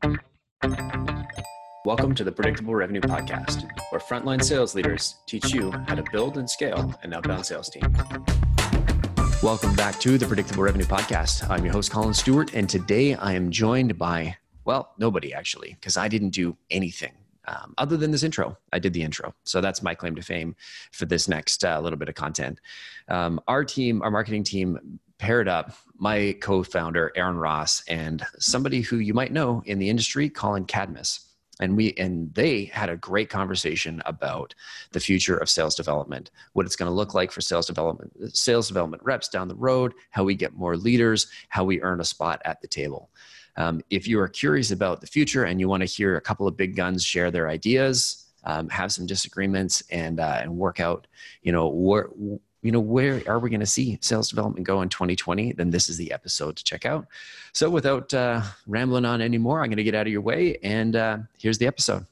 Welcome to the Predictable Revenue Podcast, where frontline sales leaders teach you how to build and scale an outbound sales team. Welcome back to the Predictable Revenue Podcast. I'm your host, Colin Stewart, and today I am joined by, well, nobody actually, because I didn't do anything other than this intro. I did the intro. So that's my claim to fame for this next little bit of content. Our marketing team, paired up my co-founder, Aaron Ross, and somebody who you might know in the industry, Colin Cadmus. And they had a great conversation about the future of sales development, what it's going to look like for sales development reps down the road, how we get more leaders, how we earn a spot at the table. If you are curious about the future and you want to hear a couple of big guns share their ideas, have some disagreements, and work out, where are we going to see sales development go in 2020? Then this is the episode to check out. So without rambling on anymore, I'm going to get out of your way, and here's the episode.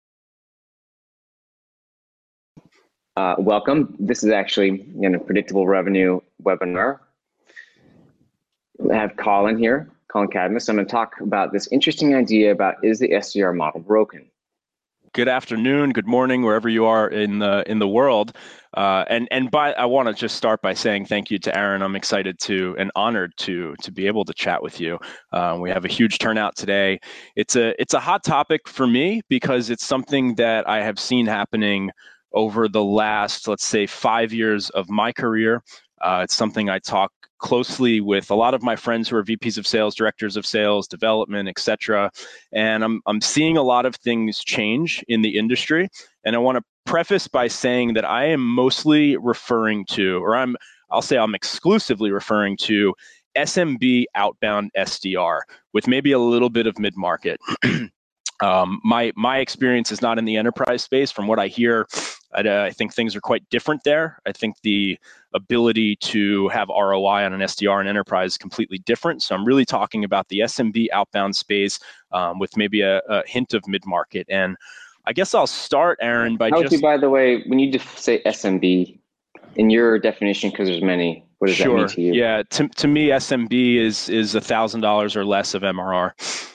Welcome. This is actually a predictable revenue webinar. I have Colin here, Colin Cadmus. I'm going to talk about this interesting idea about, is the SDR model broken? Good afternoon, good morning, wherever you are in the world. I want to just start by saying thank you to Aaron. I'm excited and honored to be able to chat with you. We have a huge turnout today. It's a hot topic for me because it's something that I have seen happening over the last, let's say, 5 years of my career. It's something I talk closely with a lot of my friends who are VPs of sales, directors of sales, development, et cetera. And I'm seeing a lot of things change in the industry. And I want to preface by saying that I am mostly referring to, or I'll say I'm exclusively referring to SMB outbound SDR with maybe a little bit of mid-market. My experience is not in the enterprise space. From what I hear, I think things are quite different there. I think the ability to have ROI on an SDR and enterprise is completely different. So I'm really talking about the SMB outbound space with maybe a hint of mid-market. And I guess I'll start, Aaron, by by the way, when you say SMB, in your definition, because there's many, what does that mean to you? Yeah, to me, SMB is $1,000 or less of MRR.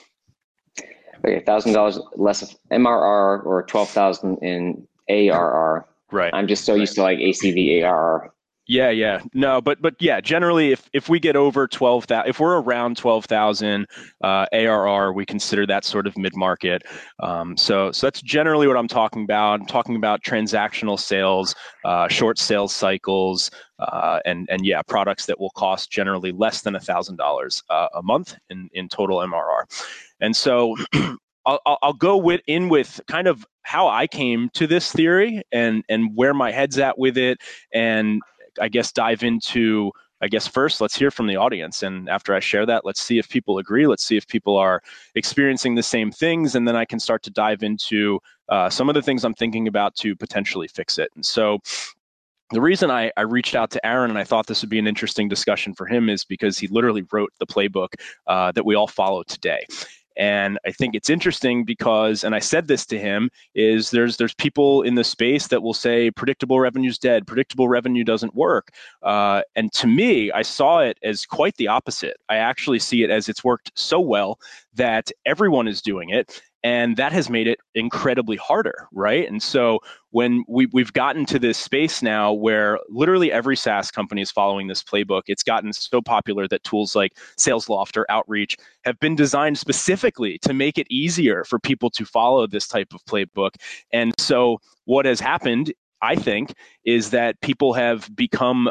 Okay, $1,000 less of MRR or 12,000 in ARR. Right. I'm just so used to like ACV, ARR. Yeah. No, but yeah, generally, if we get over 12,000, if we're around 12,000 ARR, we consider that sort of mid-market. So that's generally what I'm talking about. I'm talking about transactional sales, short sales cycles, and yeah, products that will cost generally less than $1,000 a month in total MRR. And so I'll go with kind of how I came to this theory and where my head's at with it, and I guess dive into, first, let's hear from the audience. And after I share that, let's see if people agree. Let's see if people are experiencing the same things. And then I can start to dive into some of the things I'm thinking about to potentially fix it. And so the reason I reached out to Aaron and I thought this would be an interesting discussion for him is because he literally wrote the playbook that we all follow today. And I think it's interesting because, and I said this to him, is there's people in the space that will say predictable revenue's dead, predictable revenue doesn't work. And to me, I saw it as quite the opposite. I actually see it as it's worked so well that everyone is doing it. And that has made it incredibly harder, right? And so when we've gotten to this space now where literally every SaaS company is following this playbook, it's gotten so popular that tools like SalesLoft or Outreach have been designed specifically to make it easier for people to follow this type of playbook. And so what has happened, I think, is that people have become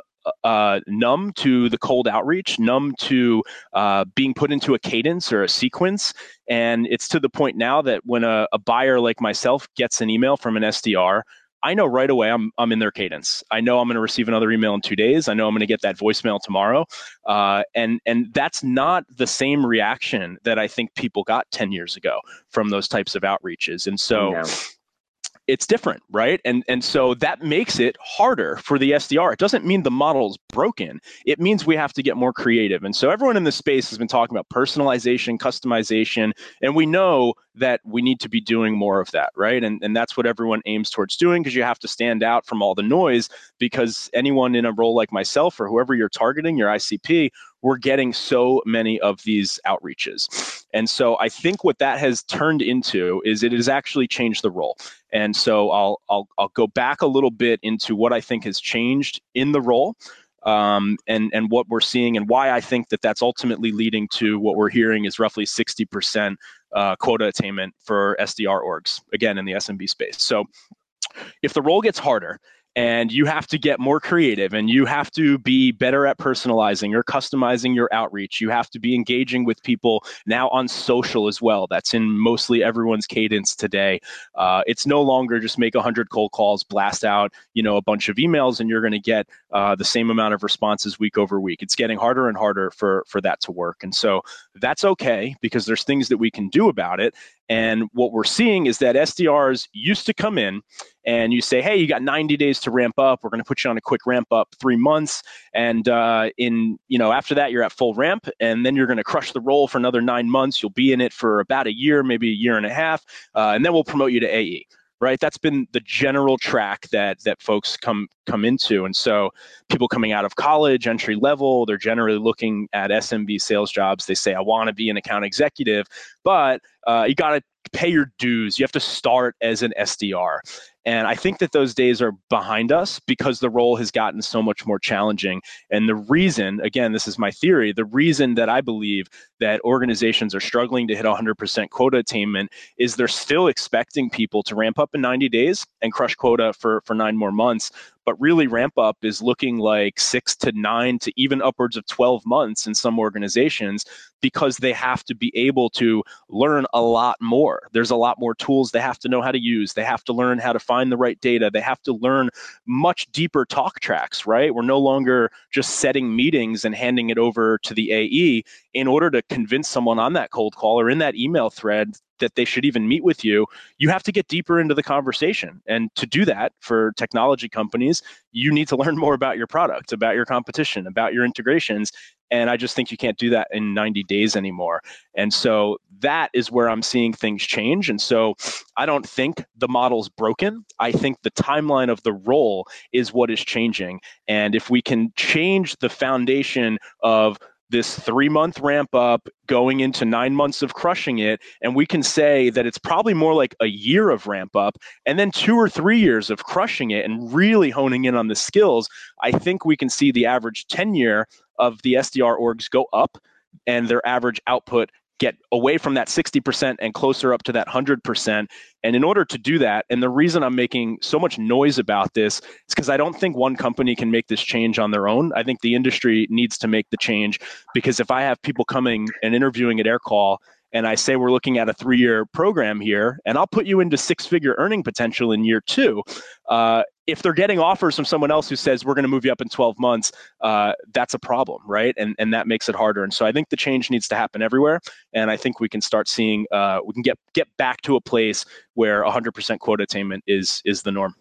numb to the cold outreach, numb to being put into a cadence or a sequence. And it's to the point now that when a buyer like myself gets an email from an SDR, I know right away I'm in their cadence. I know I'm going to receive another email in 2 days. I know I'm going to get that voicemail tomorrow. And that's not the same reaction that I think people got 10 years ago from those types of outreaches. And so it's different, right? And so that makes it harder for the SDR. It doesn't mean the model's broken. It means we have to get more creative. And so everyone in this space has been talking about personalization, customization, and we know that we need to be doing more of that, right? And that's what everyone aims towards doing, because you have to stand out from all the noise, because anyone in a role like myself or whoever you're targeting, your ICP, we're getting so many of these outreaches. And so I think what that has turned into is it has actually changed the role. And so I'll go back a little bit into what I think has changed in the role, and what we're seeing, and why I think that that's ultimately leading to what we're hearing is roughly 60% quota attainment for SDR orgs, again, in the SMB space. So if the role gets harder, and you have to get more creative, and you have to be better at personalizing or customizing your outreach. You have to be engaging with people now on social as well. That's in mostly everyone's cadence today. It's no longer just make 100 cold calls, blast out, a bunch of emails, and you're going to get the same amount of responses week over week. It's getting harder and harder for that to work. And so that's okay, because there's things that we can do about it. And what we're seeing is that SDRs used to come in and you say, hey, you got 90 days to ramp up. We're going to put you on a quick ramp up, 3 months. And after that, you're at full ramp. And then you're going to crush the role for another 9 months. You'll be in it for about a year, maybe a year and a half. And then we'll promote you to AE. Right, that's been the general track that folks come into, and so people coming out of college, entry level, they're generally looking at SMB sales jobs. They say, I want to be an account executive, but you got to pay your dues. You have to start as an SDR. And I think that those days are behind us because the role has gotten so much more challenging. And the reason, again, this is my theory, the reason that I believe that organizations are struggling to hit 100% quota attainment is they're still expecting people to ramp up in 90 days and crush quota for 9 more months. But really, ramp up is looking like 6 to 9 to even upwards of 12 months in some organizations, because they have to be able to learn a lot more. There's a lot more tools they have to know how to use. They have to learn how to find the right data. They have to learn much deeper talk tracks, right? We're no longer just setting meetings and handing it over to the AE in order to convince someone on that cold call or in that email thread that they should even meet with you. You have to get deeper into the conversation. And to do that for technology companies, you need to learn more about your product, about your competition, about your integrations. And I just think you can't do that in 90 days anymore. And so that is where I'm seeing things change. And so I don't think the model's broken. I think the timeline of the role is what is changing. And if we can change the foundation of this 3-month ramp up going into 9 months of crushing it, and we can say that it's probably more like a year of ramp up and then 2 or 3 years of crushing it and really honing in on the skills, I think we can see the average tenure of the SDR orgs go up and their average output get away from that 60% and closer up to that 100%. And in order to do that, and the reason I'm making so much noise about this is because I don't think one company can make this change on their own. I think the industry needs to make the change, because if I have people coming and interviewing at AirCall and I say we're looking at a 3-year program here, and I'll put you into 6-figure earning potential in year 2, if they're getting offers from someone else who says we're going to move you up in 12 months, that's a problem, right? And that makes it harder. And so I think the change needs to happen everywhere. And I think we can start seeing, we can get back to a place where 100% quota attainment is the norm.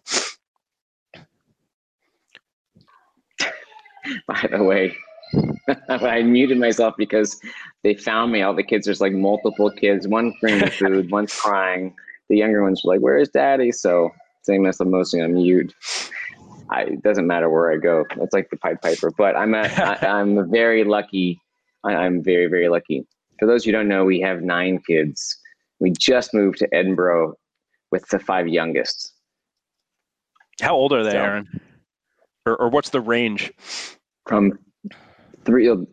By the way, I muted myself because they found me. All the kids, there's like multiple kids, one bringing food, one's crying. The younger ones were like, "Where is daddy?" So same as I'm mostly on mute. It doesn't matter where I go. It's like the Pied Piper. But I'm very lucky. I'm very, very lucky. For those who don't know, we have 9 kids. We just moved to Edinburgh with the 5 youngest. How old are they, Aaron? Or what's the range? From 3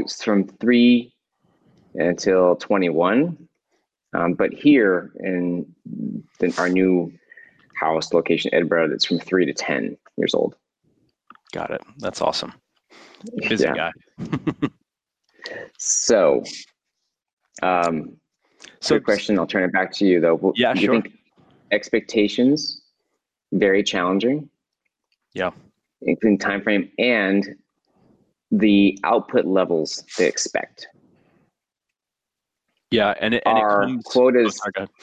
until 21. But here in our new house location, Edinburgh, that's from 3 to 10 years old. Got it. That's awesome. Busy guy. So, good question. I'll turn it back to you, though. Yeah, do you sure. think expectations very challenging? Yeah. Including time frame and the output levels they expect. Yeah, and it comes, quotas.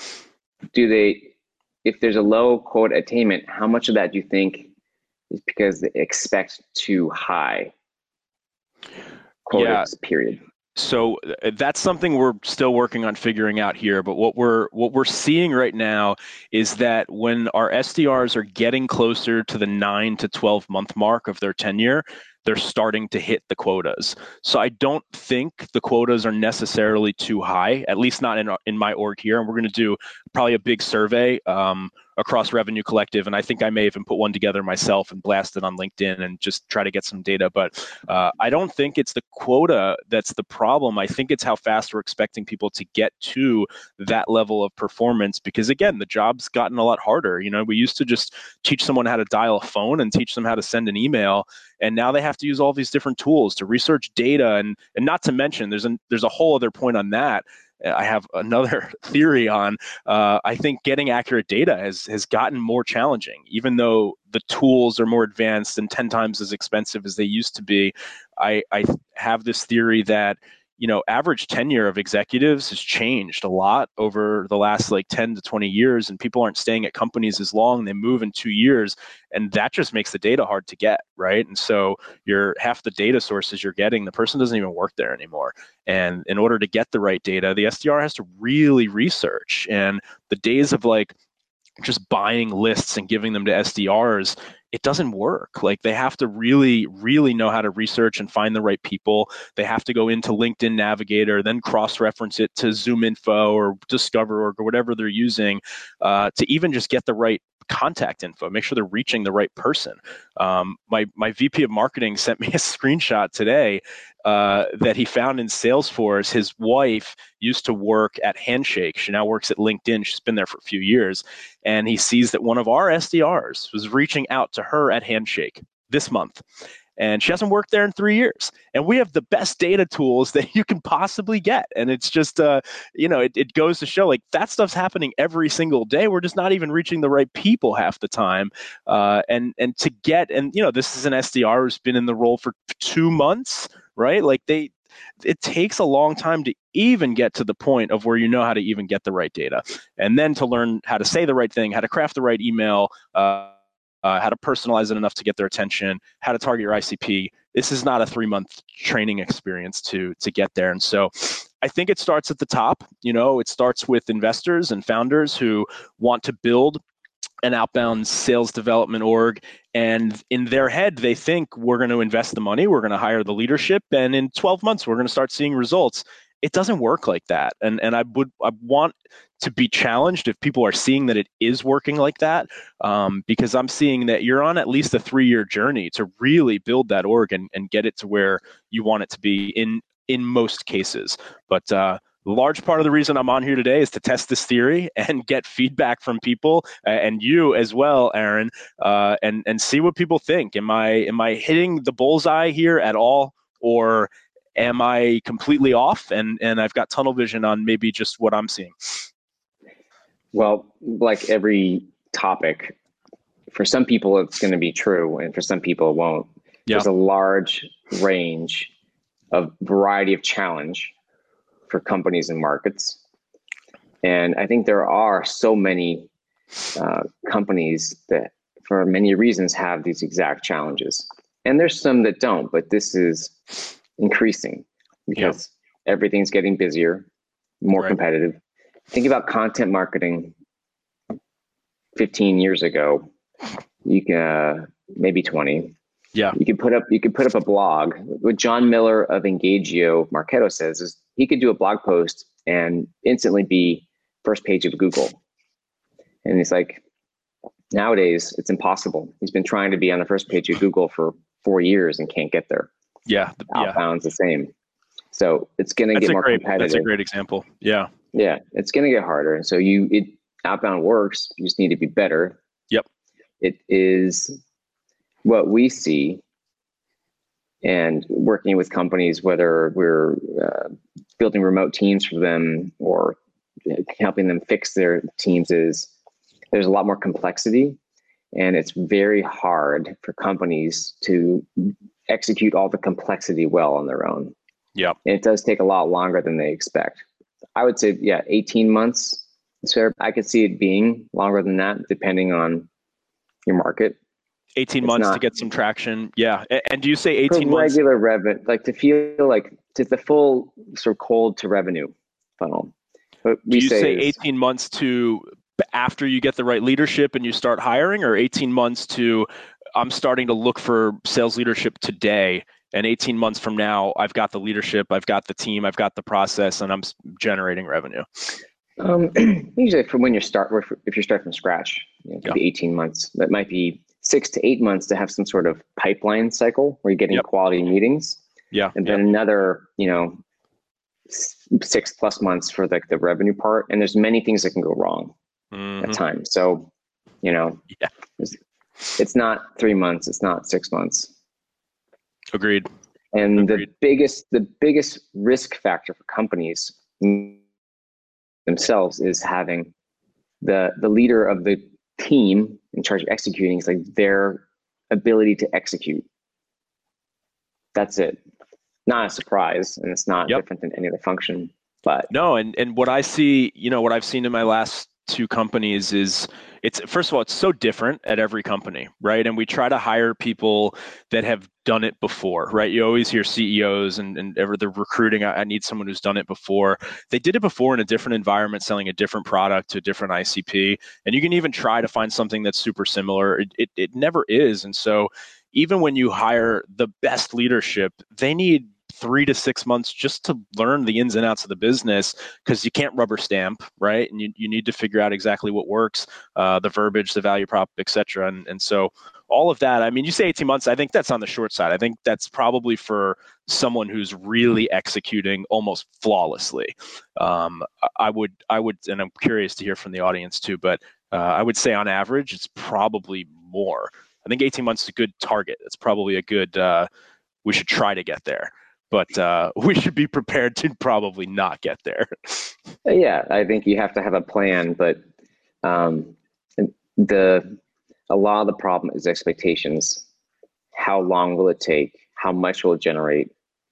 If there's a low quota attainment, how much of that do you think is because they expect too high quotas? Period. So that's something we're still working on figuring out here. But what we're seeing right now is that when our SDRs are getting closer to the 9 to 12 month mark of their tenure, they're starting to hit the quotas. So I don't think the quotas are necessarily too high, at least not in my org here. And we're going to do probably a big survey across Revenue Collective. And I think I may even put one together myself and blast it on LinkedIn and just try to get some data. But I don't think it's the quota that's the problem. I think it's how fast we're expecting people to get to that level of performance, because again, the job's gotten a lot harder. We used to just teach someone how to dial a phone and teach them how to send an email. And now they have to use all these different tools to research data. And not to mention, there's a whole other point on that. I have another theory on, I think getting accurate data has gotten more challenging, even though the tools are more advanced and 10 times as expensive as they used to be. I have this theory that, average tenure of executives has changed a lot over the last 10 to 20 years, and people aren't staying at companies as long. They move in 2 years, and that just makes the data hard to get, right? And so half the data sources you're getting, the person doesn't even work there anymore. And in order to get the right data, the SDR has to really research. And the days of just buying lists and giving them to SDRs, it doesn't work. They have to really, really know how to research and find the right people. They have to go into LinkedIn Navigator, then cross-reference it to ZoomInfo or Discover or whatever they're using to even just get the right contact info, make sure they're reaching the right person. My VP of marketing sent me a screenshot today that he found in Salesforce. His wife used to work at Handshake. She now works at LinkedIn. She's been there for a few years. And he sees that one of our SDRs was reaching out to her at Handshake this month. And she hasn't worked there in 3 years. And we have the best data tools that you can possibly get. And it's just, it goes to show that stuff's happening every single day. We're just not even reaching the right people half the time. And this is an SDR who's been in the role for 2 months, right? It takes a long time to even get to the point of where you know how to even get the right data. And then to learn how to say the right thing, how to craft the right email, how to personalize it enough to get their attention, how to target your ICP. This is not a 3-month training experience to get there. And so I think it starts at the top. It starts with investors and founders who want to build an outbound sales development org. And in their head, they think we're going to invest the money, we're going to hire the leadership, and in 12 months, we're going to start seeing results. It doesn't work like that. And I want to be challenged if people are seeing that it is working like that, because I'm seeing that you're on at least a 3-year journey to really build that org and get it to where you want it to be in most cases. But large part of the reason I'm on here today is to test this theory and get feedback from people and you as well, Aaron, and see what people think. Am I hitting the bullseye here at all, or am I completely off and I've got tunnel vision on maybe just what I'm seeing? Well, like every topic, for some people it's going to be true, and for some people it won't. Yeah. There's a large range of variety of challenge for companies and markets. And I think there are so many companies that for many reasons have these exact challenges. And there's some that don't, but this is increasing because everything's getting busier, more competitive. Think about content marketing 15 years ago. You can maybe 20. Yeah. You could put up a blog. What John Miller of Engagio Marketo says is he could do a blog post and instantly be first page of Google. And he's like, nowadays it's impossible. He's been trying to be on the first page of Google for 4 years and can't get there. Yeah. Outbound's the same. So it's going to get more competitive. That's a great example. Yeah. Yeah. It's going to get harder. And so outbound works. You just need to be better. Yep. It is what we see, and working with companies, whether we're building remote teams for them or helping them fix their teams, is there's a lot more complexity, and it's very hard for companies to execute all the complexity well on their own. Yeah. And it does take a lot longer than they expect. I would say, 18 months is fair. I could see it being longer than that, depending on your market. 18 months to get some traction. Yeah. And do you say 18 months? Regular revenue, to feel like it's the full sort of cold to revenue funnel. Do you say 18 months to after you get the right leadership and you start hiring, or 18 months to I'm starting to look for sales leadership today. And 18 months from now, I've got the leadership, I've got the team, I've got the process, and I'm generating revenue. Usually from when you start, if you start from scratch, it could be 18 months. That might be 6 to 8 months to have some sort of pipeline cycle where you're getting quality meetings. Yeah. And then another, 6+ months for the revenue part. And there's many things that can go wrong at times. So, it's not 3 months, it's not 6 months. Agreed. And the biggest risk factor for companies themselves is having the leader of the team in charge of executing is like their ability to execute. That's it. Not a surprise, and it's not different than any other function. But no, and what I see, what I've seen in my last 2 companies is it's, first of all, it's so different at every company, right? And we try to hire people that have done it before, right? You always hear CEOs and ever they're recruiting, I need someone who's done it before. They did it before in a different environment, selling a different product to a different ICP. And you can even try to find something that's super similar. It never is. And so even when you hire the best leadership, they need 3 to 6 months just to learn the ins and outs of the business, because you can't rubber stamp, right? And you need to figure out exactly what works, the verbiage, the value prop, et cetera. And so all of that, I mean, you say 18 months, I think that's on the short side. I think that's probably for someone who's really executing almost flawlessly. I would, and I'm curious to hear from the audience too, but I would say on average, it's probably more. I think 18 months is a good target. It's probably a good, we should try to get there. But we should be prepared to probably not get there. Yeah, I think you have to have a plan, but a lot of the problem is expectations. How long will it take? How much will it generate?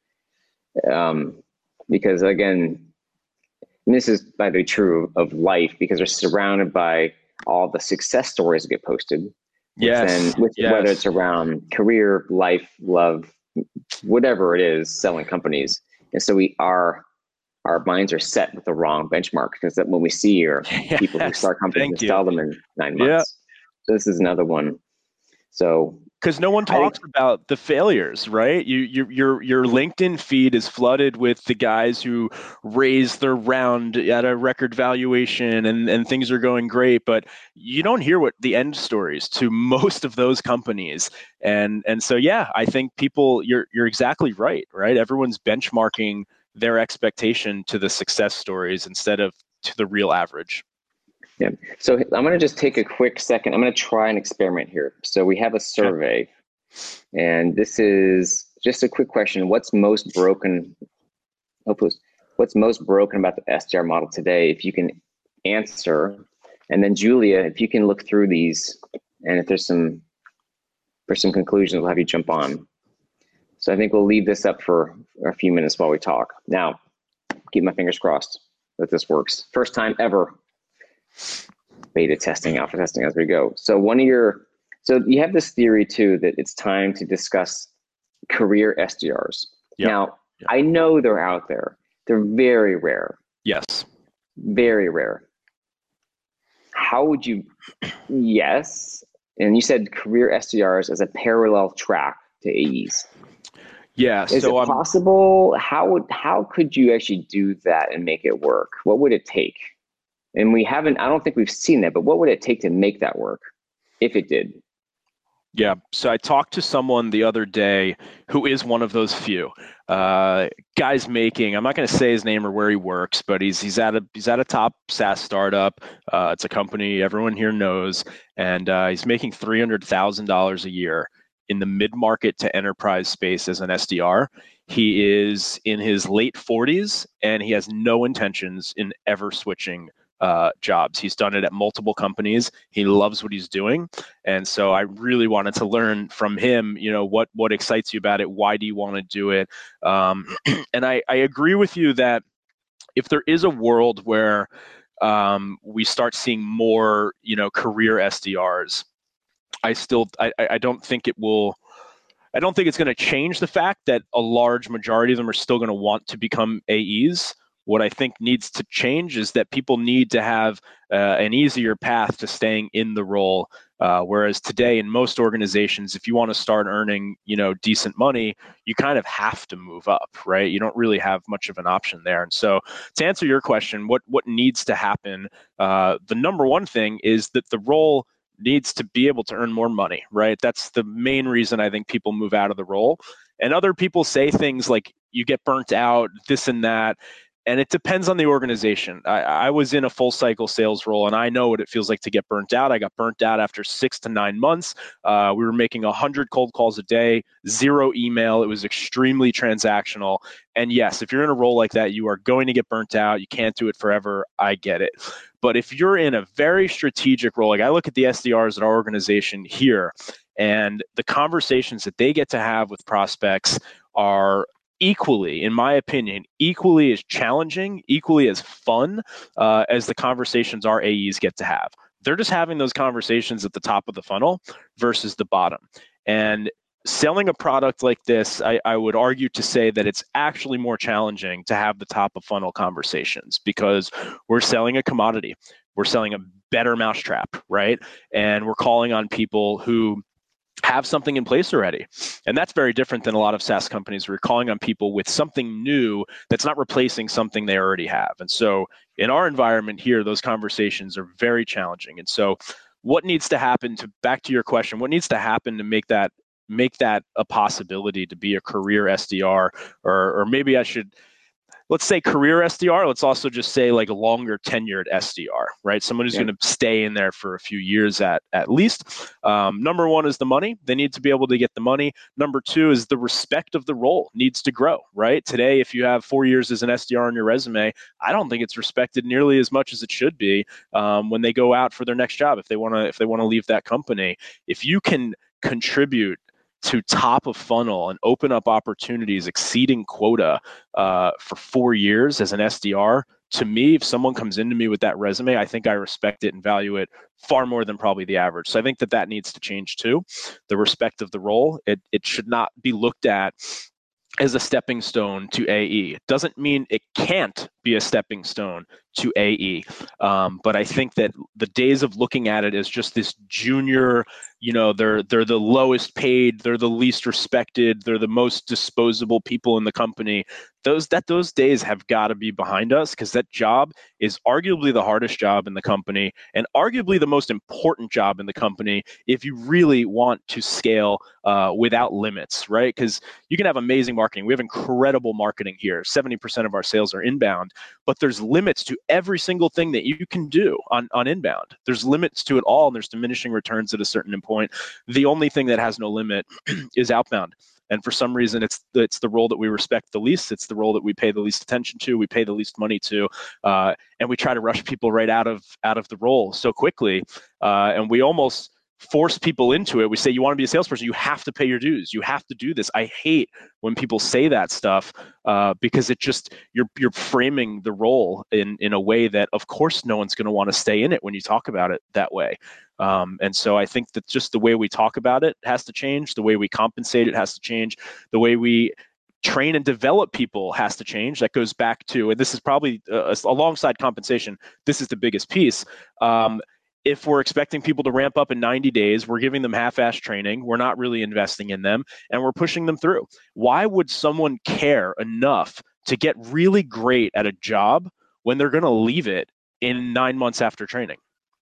Because again, and this is by the way true of life, because they're surrounded by all the success stories that get posted. Yes. Whether it's around career, life, love, whatever it is, selling companies. And so our minds are set with the wrong benchmark, because that when we see are people who start companies and sell them in 9 months. So this is another one. So because no one talks about the failures, right? Your LinkedIn feed is flooded with the guys who raised their round at a record valuation and things are going great, but you don't hear what the end stories to most of those companies. And so I think people, you're exactly right? Everyone's benchmarking their expectation to the success stories instead of to the real average. Yeah. So I'm going to just take a quick second. I'm going to try an experiment here. So we have a survey, and this is just a quick question. What's most broken? What's most broken about the SDR model today? If you can answer, and then Julia, if you can look through these, and if there's some conclusions, we'll have you jump on. So I think we'll leave this up for a few minutes while we talk. Now, keep my fingers crossed that this works. First time ever. Beta testing, alpha testing as we go. So you have this theory too that it's time to discuss career SDRs. Now, I know they're out there. They're very rare. Yes. Very rare. How would you? Yes. And you said career SDRs as a parallel track to AEs. Yeah. Is it possible? How could you actually do that and make it work? What would it take? And I don't think we've seen that, but what would it take to make that work if it did? Yeah. So I talked to someone the other day who is one of those few guys making, I'm not going to say his name or where he works, but he's at a top SaaS startup. It's a company everyone here knows, and he's making $300,000 a year in the mid-market to enterprise space as an SDR. He is in his late 40s, and he has no intentions in ever switching jobs. He's done it at multiple companies. He loves what he's doing. And so I really wanted to learn from him, what excites you about it? Why do you want to do it? And I agree with you that if there is a world where we start seeing more, career SDRs, I don't think it will. I don't think it's going to change the fact that a large majority of them are still going to want to become AEs. What I think needs to change is that people need to have an easier path to staying in the role. Whereas today in most organizations, if you want to start earning, decent money, you kind of have to move up, right? You don't really have much of an option there. And so to answer your question, what needs to happen? The number one thing is that the role needs to be able to earn more money, right? That's the main reason I think people move out of the role. And other people say things like you get burnt out, this and that. And it depends on the organization. I was in a full cycle sales role, and I know what it feels like to get burnt out. I got burnt out after 6 to 9 months. We were making 100 cold calls a day, 0 email. It was extremely transactional. And yes, if you're in a role like that, you are going to get burnt out. You can't do it forever. I get it. But if you're in a very strategic role, like I look at the SDRs at our organization here, and the conversations that they get to have with prospects are equally, in my opinion, equally as challenging, equally as fun as the conversations our AEs get to have. They're just having those conversations at the top of the funnel versus the bottom. And selling a product like this, I would argue to say that it's actually more challenging to have the top of funnel conversations because we're selling a commodity. We're selling a better mousetrap, right? And we're calling on people who have something in place already. And that's very different than a lot of SaaS companies where you're calling on people with something new that's not replacing something they already have. And so in our environment here, those conversations are very challenging. And so what needs to happen back to your question, what needs to happen to make that a possibility to be a career SDR, or maybe let's say career SDR. Let's also just say like a longer tenured SDR, right? Someone who's going to stay in there for a few years at least. Number one is the money. They need to be able to get the money. Number two is the respect of the role needs to grow, right? Today, if you have 4 years as an SDR on your resume, I don't think it's respected nearly as much as it should be when they go out for their next job. If they want to leave that company, if you can contribute to top of funnel and open up opportunities exceeding quota for 4 years as an SDR, to me, if someone comes into me with that resume, I think I respect it and value it far more than probably the average. So I think that needs to change too. The respect of the role, it should not be looked at as a stepping stone to AE. It doesn't mean it can't be a stepping stone to AE. But I think that the days of looking at it as just this junior, they're the lowest paid, they're the least respected, they're the most disposable people in the company. Those days have got to be behind us, because that job is arguably the hardest job in the company and arguably the most important job in the company if you really want to scale without limits, right? Because you can have amazing marketing. We have incredible marketing here. 70% of our sales are inbound, but there's limits to every single thing that you can do on inbound. There's limits to it all, and there's diminishing returns at a certain point. The only thing that has no limit is outbound. And for some reason, it's the role that we respect the least. It's the role that we pay the least attention to. We pay the least money to, and we try to rush people right out of the role so quickly. And we almost force people into it. We say, you want to be a salesperson, you have to pay your dues. You have to do this. I hate when people say that stuff because it just, you're framing the role in a way that, of course, no one's going to want to stay in it when you talk about it that way. And so I think that just the way we talk about it has to change. The way we compensate it has to change. The way we train and develop people has to change. That goes back to, and this is probably alongside compensation, this is the biggest piece. If we're expecting people to ramp up in 90 days, we're giving them half-ass training, we're not really investing in them, and we're pushing them through. Why would someone care enough to get really great at a job when they're going to leave it in 9 months after training?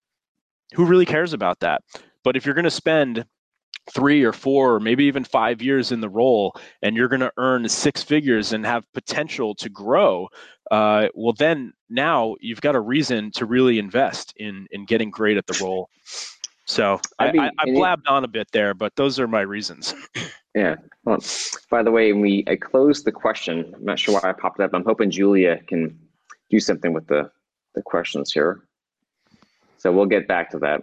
Who really cares about that? But if you're going to spend 3 or 4 or maybe even 5 years in the role, and you're going to earn 6 figures and have potential to grow, well, then now you've got a reason to really invest in getting great at the role. So I blabbed on a bit there, but those are my reasons. Yeah. Well, by the way, I closed the question. I'm not sure why I popped it up. I'm hoping Julia can do something with the questions here. So we'll get back to that.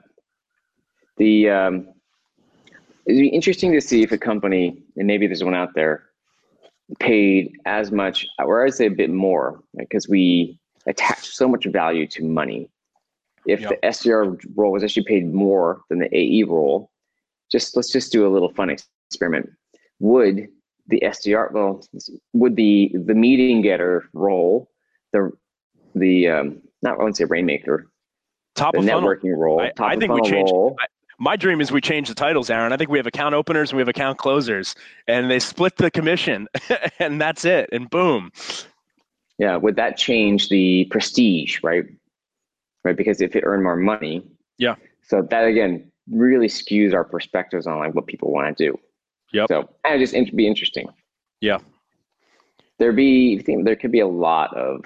It'd be interesting to see if a company, and maybe there's one out there, paid as much, or I'd say a bit more, because we attach so much value to money. If the SDR role was actually paid more than the AE role, let's just do a little fun experiment. Would the SDR, would the meeting getter role, not, I wouldn't say rainmaker, Top the of funnel. networking role, I think we change. My dream is we change the titles, Aaron. I think we have account openers and we have account closers, and they split the commission, and that's it. And boom. Yeah, would that change the prestige, right? Right, because if it earned more money, yeah. So that again really skews our perspectives on like what people want to do. Yep. So and just be interesting. Yeah. There could be a lot of.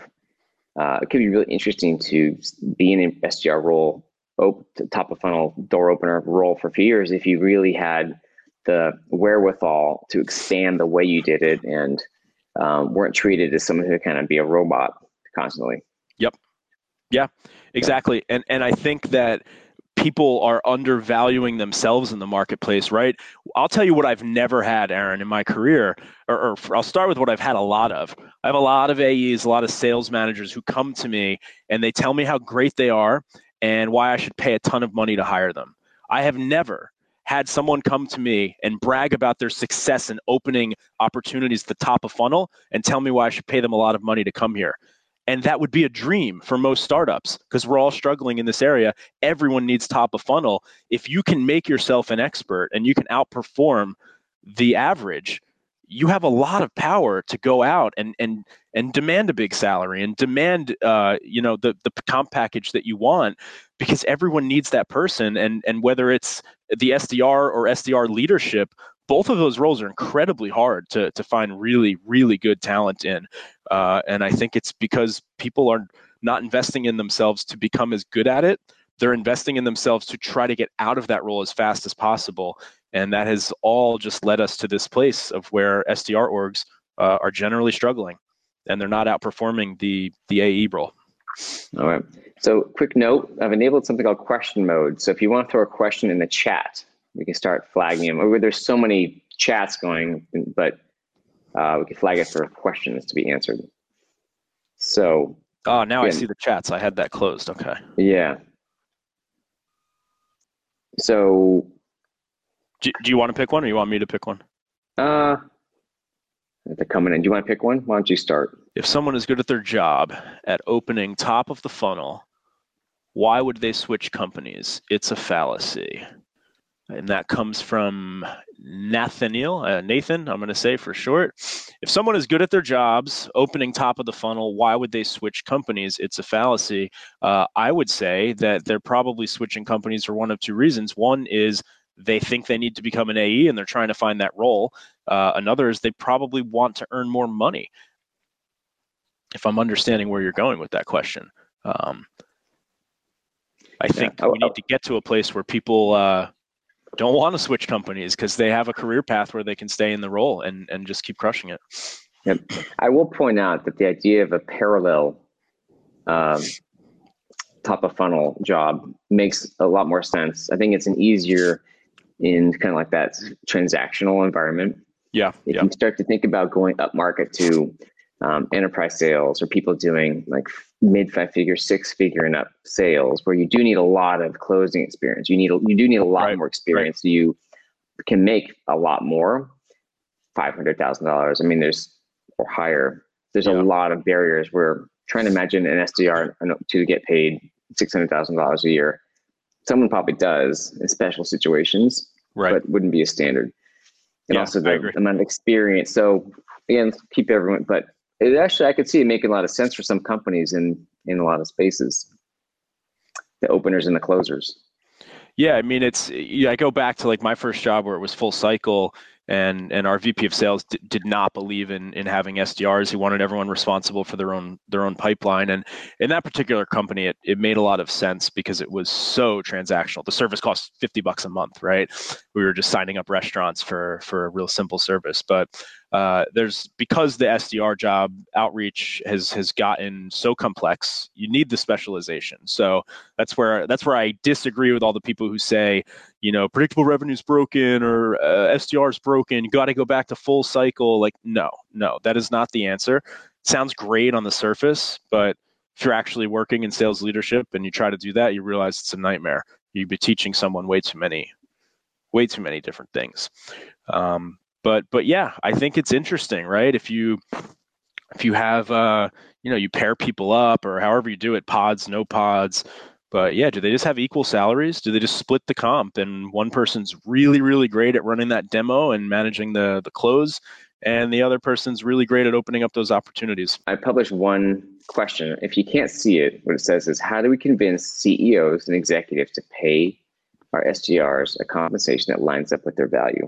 It could be really interesting to be in an SDR role, top of funnel door opener role for a few years if you really had the wherewithal to expand the way you did it and weren't treated as someone who kind of be a robot constantly. Yep. Yeah, exactly. And I think that people are undervaluing themselves in the marketplace, right? I'll tell you what I've never had, Aaron, in my career, or I'll start with what I've had a lot of. I have a lot of AEs, a lot of sales managers who come to me and they tell me how great they are and why I should pay a ton of money to hire them. I have never had someone come to me and brag about their success in opening opportunities at the top of funnel and tell me why I should pay them a lot of money to come here. And that would be a dream for most startups because we're all struggling in this area. Everyone needs top of funnel. If you can make yourself an expert and you can outperform the average, you have a lot of power to go out and demand a big salary and demand the comp package that you want because everyone needs that person. And whether it's the SDR or SDR leadership, both of those roles are incredibly hard to find really, really good talent in. And I think it's because people are not investing in themselves to become as good at it. They're investing in themselves to try to get out of that role as fast as possible. And that has all just led us to this place of where SDR orgs are generally struggling and they're not outperforming the AE role. All right. So quick note, I've enabled something called question mode. So if you want to throw a question in the chat, we can start flagging them. There's so many chats going, but we can flag it for questions to be answered. So. Oh, now I see the chats. I had that closed. Okay. Yeah. So. Do you want to pick one or you want me to pick one? They're coming in. Do you want to pick one? Why don't you start? If someone is good at their job at opening top of the funnel, why would they switch companies? It's a fallacy. And that comes from Nathan, I'm going to say for short. If someone is good at their jobs, opening top of the funnel, why would they switch companies? It's a fallacy. I would say that they're probably switching companies for one of two reasons. One is they think they need to become an AE and they're trying to find that role. Another is they probably want to earn more money. If I'm understanding where you're going with that question. I think we need to get to a place where people don't want to switch companies because they have a career path where they can stay in the role and just keep crushing it. Yep. I will point out that the idea of a parallel top of funnel job makes a lot more sense. I think it's an easier in kind of like that transactional environment. Yeah. If you start to think about going up market to enterprise sales or people doing like mid 5-figure, 6-figure and up sales, where you do need a lot of closing experience. You do need a lot more experience. Right. You can make a lot more, $500,000. I mean, or higher. There's a lot of barriers. We're trying to imagine an SDR to get paid $600,000 a year. Someone probably does in special situations, but wouldn't be a standard. And also the amount of experience. So again, keep everyone, but it actually, I could see it making a lot of sense for some companies in a lot of spaces, the openers and the closers. Yeah. I mean, I go back to like my first job where it was full cycle and our VP of sales did not believe in having SDRs. He wanted everyone responsible for their own pipeline. And in that particular company, it made a lot of sense because it was so transactional. The service cost $50 a month, right? We were just signing up restaurants for a real simple service. But because the SDR job outreach has gotten so complex, you need the specialization. So that's where I disagree with all the people who say, predictable revenue is broken or SDR is broken. You got to go back to full cycle. Like, no, that is not the answer. It sounds great on the surface, but if you're actually working in sales leadership and you try to do that, you realize it's a nightmare. You'd be teaching someone way too many different things. But yeah, I think it's interesting, right? If you have you pair people up or however you do it, pods, no pods. But yeah, do they just have equal salaries? Do they just split the comp and one person's really, really great at running that demo and managing the close, and the other person's really great at opening up those opportunities? I published one question. If you can't see it, what it says is, how do we convince CEOs and executives to pay our SDRs a compensation that lines up with their value?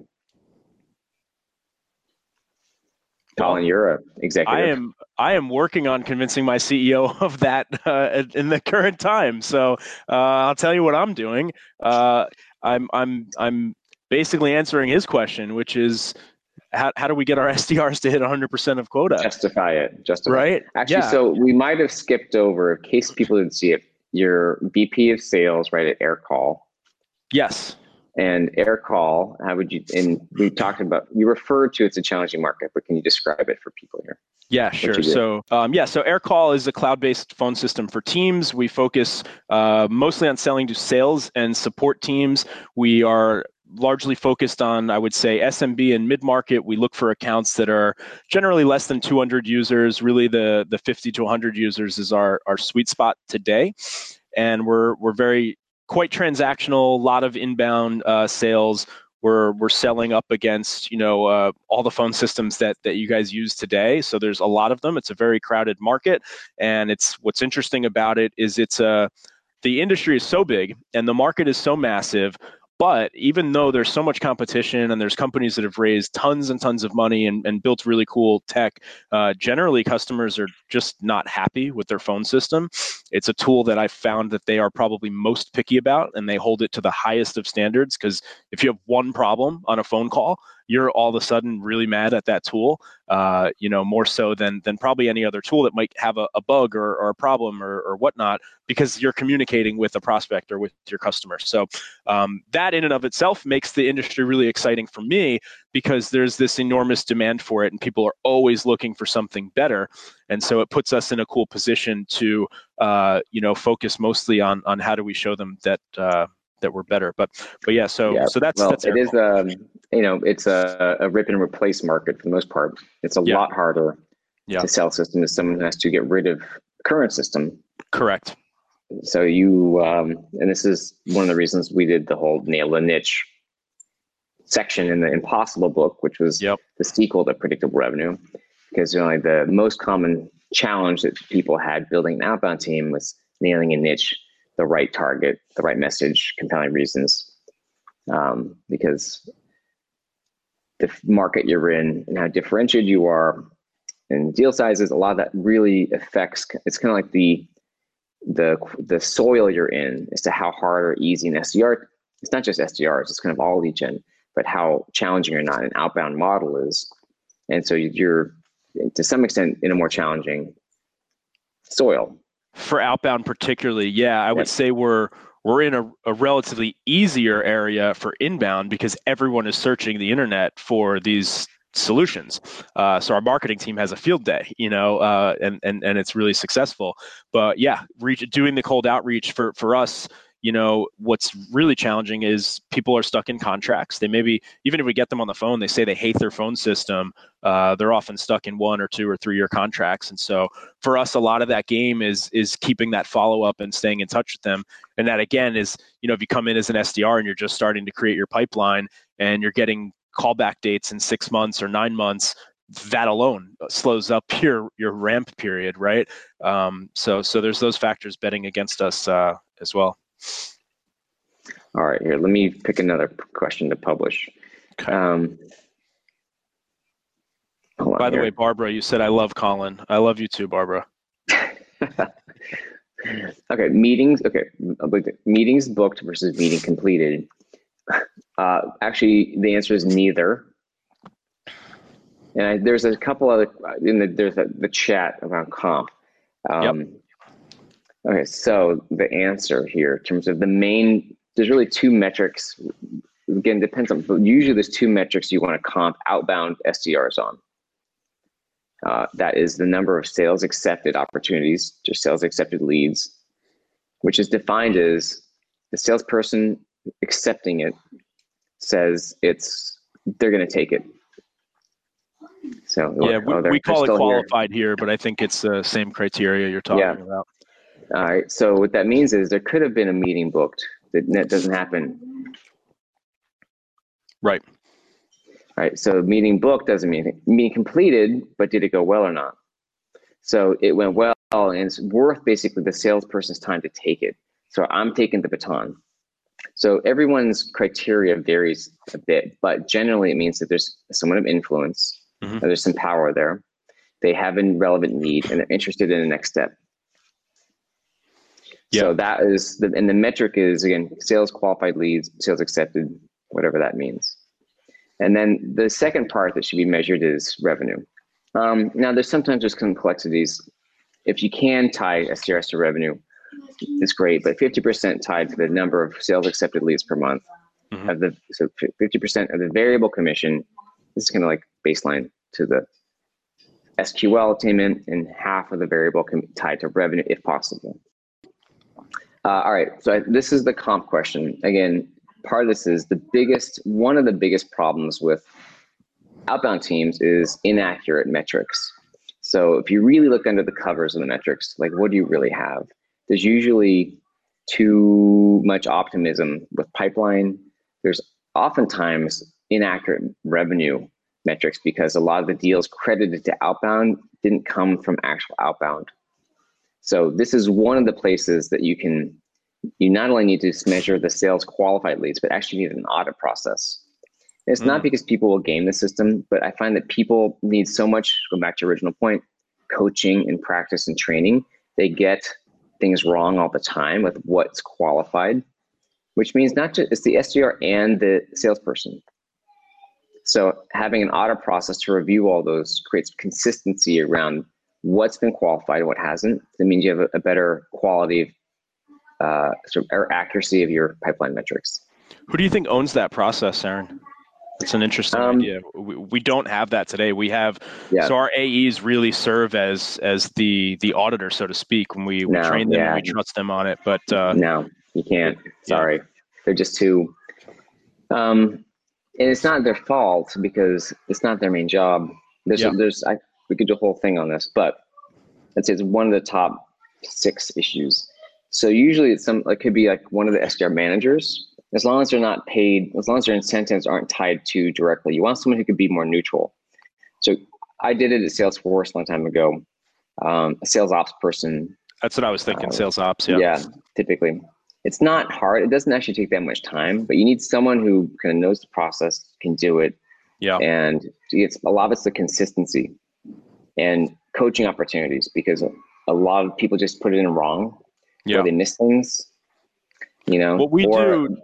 Colin, you're an executive. I am working on convincing my CEO of that in the current time. So I'll tell you what I'm doing. I'm basically answering his question, which is how do we get our SDRs to hit 100% of quota? Justify it. Right? Actually, Yeah. So we might have skipped over, in case people didn't see it, your VP of sales, right, at Aircall. Yes. And Aircall, how would you, and we talked about, you referred to it's a challenging market, but can you describe it for people here? Yeah, sure. So Aircall is a cloud-based phone system for teams. We focus mostly on selling to sales and support teams. We are largely focused on, I would say, SMB and mid-market. We look for accounts that are generally less than 200 users. Really, the 50 to 100 users is our sweet spot today. And we're very quite transactional, a lot of inbound sales. We're selling up against all the phone systems that you guys use today. So there's a lot of them. It's a very crowded market, and it's what's interesting about it is the industry is so big and the market is so massive. But even though there's so much competition and there's companies that have raised tons and tons of money and built really cool tech, generally customers are just not happy with their phone system. It's a tool that I've found that they are probably most picky about, and they hold it to the highest of standards, because if you have one problem on a phone call, you're all of a sudden really mad at that tool, more so than probably any other tool that might have a bug or a problem or whatnot, because you're communicating with a prospect or with your customer. So that in and of itself makes the industry really exciting for me, because there's this enormous demand for it and people are always looking for something better. And so it puts us in a cool position to, focus mostly on how do we show them that we're better. But yeah, so that's it is it's a rip and replace market for the most part. It's a lot harder to sell systems to someone who has to get rid of the current system. Correct. So you and this is one of the reasons we did the whole nail the niche section in the Impossible book, which was the sequel to Predictable Revenue, because the most common challenge that people had building an outbound team was nailing a niche, the right target, the right message, compelling reasons, because the market you're in and how differentiated you are and deal sizes, a lot of that really affects, it's kind of like the soil you're in as to how hard or easy an SDR, it's not just SDRs, it's kind of all lead gen, but how challenging or not an outbound model is. And so you're, to some extent, in a more challenging soil. For outbound particularly, I would say we're in a relatively easier area for inbound, because everyone is searching the internet for these solutions. So our marketing team has a field day, and it's really successful. But doing the cold outreach for us, what's really challenging is people are stuck in contracts. They maybe, even if we get them on the phone, they say they hate their phone system. They're often stuck in 1 or 2 or 3 year contracts. And so for us, a lot of that game is keeping that follow up and staying in touch with them. And that again is, if you come in as an SDR and you're just starting to create your pipeline and you're getting callback dates in 6 months or 9 months, that alone slows up your ramp period, right? So there's those factors betting against us as well. All right, here, let me pick another question to publish. Okay. By the way, Barbara, you said I love Colin. I love you too, Barbara. Okay, meetings booked versus meeting completed. Actually, the answer is neither. And there's a couple other, there's the chat around comp. Okay, so the answer here in terms of there's really 2 metrics. Again, depends on, but usually there's 2 metrics you want to comp outbound SDRs on. That is the number of sales accepted opportunities, just sales accepted leads, which is defined as the salesperson accepting it says they're going to take it. So Yeah, we call it still qualified here, but I think it's the same criteria you're talking about. All right. So what that means is there could have been a meeting booked that doesn't happen. Right. All right. So meeting booked doesn't mean meeting completed, but did it go well or not? So it went well, and it's worth basically the salesperson's time to take it. So I'm taking the baton. So everyone's criteria varies a bit, but generally it means that there's someone of influence, there's some power there. They have a relevant need and they're interested in the next step. Yeah. So that is, and the metric is, again, sales qualified leads, sales accepted, whatever that means. And then the second part that should be measured is revenue. Now there's sometimes complexities. If you can tie SDRs to revenue, it's great, but 50% tied to the number of sales accepted leads per month. So 50% of the variable commission, this is kind of like baseline to the SQL attainment, and half of the variable tied to revenue if possible. All right, so this is the comp question. Again, part of this is one of the biggest problems with outbound teams is inaccurate metrics. So if you really look under the covers of the metrics, like what do you really have? There's usually too much optimism with pipeline. There's oftentimes inaccurate revenue metrics because a lot of the deals credited to outbound didn't come from actual outbound. So this is one of the places that you not only need to measure the sales qualified leads, but actually need an audit process. And it's not because people will game the system, but I find that people need so much, go back to your original point, coaching and practice and training. They get things wrong all the time with what's qualified, which means not just it's the SDR and the salesperson. So having an audit process to review all those creates consistency around what's been qualified and what hasn't. That means you have a better quality of or accuracy of your pipeline metrics. Who do you think owns that process, Aaron? That's an interesting idea. We don't have that today. We have, so our AEs really serve as the auditor, so to speak, when we train them and we trust them on it. But no, you can't. Sorry. They're just too, and it's not their fault because it's not their main job. We could do a whole thing on this, but I'd say it's one of the top 6 issues. So usually it could be like one of the SDR managers. As long as they're not paid, as long as their incentives aren't tied to directly, you want someone who could be more neutral. So I did it at Salesforce a long time ago. A sales ops person. That's what I was thinking, sales ops. Yeah, typically. It's not hard. It doesn't actually take that much time, but you need someone who kind of knows the process, can do it. Yeah. And a lot of it's the consistency and coaching opportunities, because a lot of people just put it in wrong. Yeah. Or they miss things. What we do.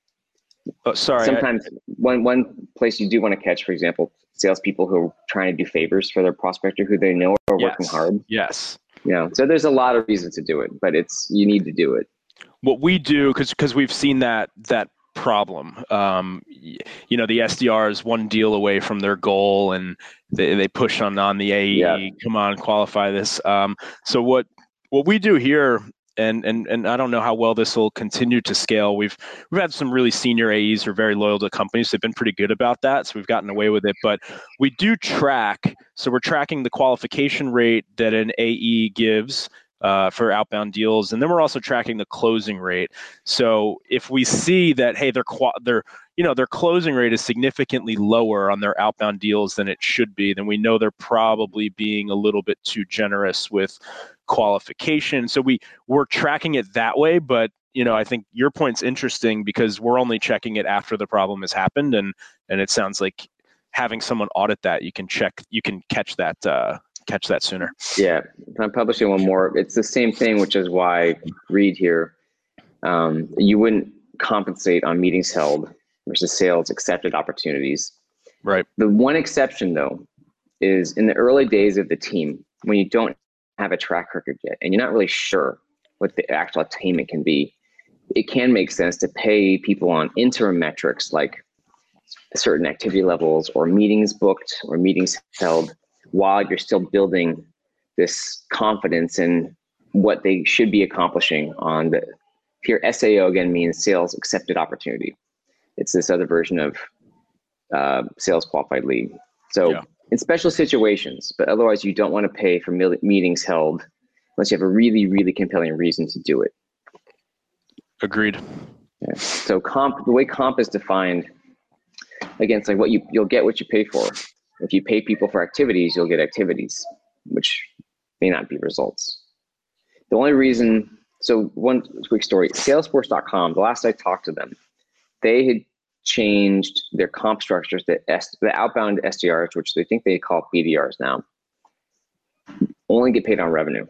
Sorry. Sometimes one place you do want to catch, for example, salespeople who are trying to do favors for their prospector who they know are working hard. Yes. So there's a lot of reasons to do it, but you need to do it. What we do, because we've seen that problem. The SDR is one deal away from their goal, and they push on the AE. Yeah. Come on, qualify this. So what we do here. And I don't know how well this will continue to scale. We've had some really senior AEs who are very loyal to companies. They've been pretty good about that, so we've gotten away with it. But we do track. So we're tracking the qualification rate that an AE gives for outbound deals, and then we're also tracking the closing rate. So if we see that, hey, their closing rate is significantly lower on their outbound deals than it should be, then we know they're probably being a little bit too generous with qualification. So we're tracking it that way, but I think your point's interesting because we're only checking it after the problem has happened, and it sounds like having someone audit that, you can catch that sooner. Yeah, I'm publishing one more. It's the same thing, which is why Reed here, you wouldn't compensate on meetings held versus sales accepted opportunities. Right. The one exception though is in the early days of the team, when you don't have a track record yet, and you're not really sure what the actual attainment can be, it can make sense to pay people on interim metrics like certain activity levels or meetings booked or meetings held while you're still building this confidence in what they should be accomplishing on the, here SAO again means sales accepted opportunity. It's this other version of sales qualified lead. So in special situations, but otherwise you don't want to pay for meetings held unless you have a really, really compelling reason to do it. Agreed. Yeah. So the way comp is defined, again, it's like you'll get what you pay for. If you pay people for activities, you'll get activities, which may not be results. The only reason, so one quick story, Salesforce.com, the last I talked to them, they had changed their comp structures, the outbound SDRs, which they think they call BDRs now, only get paid on revenue.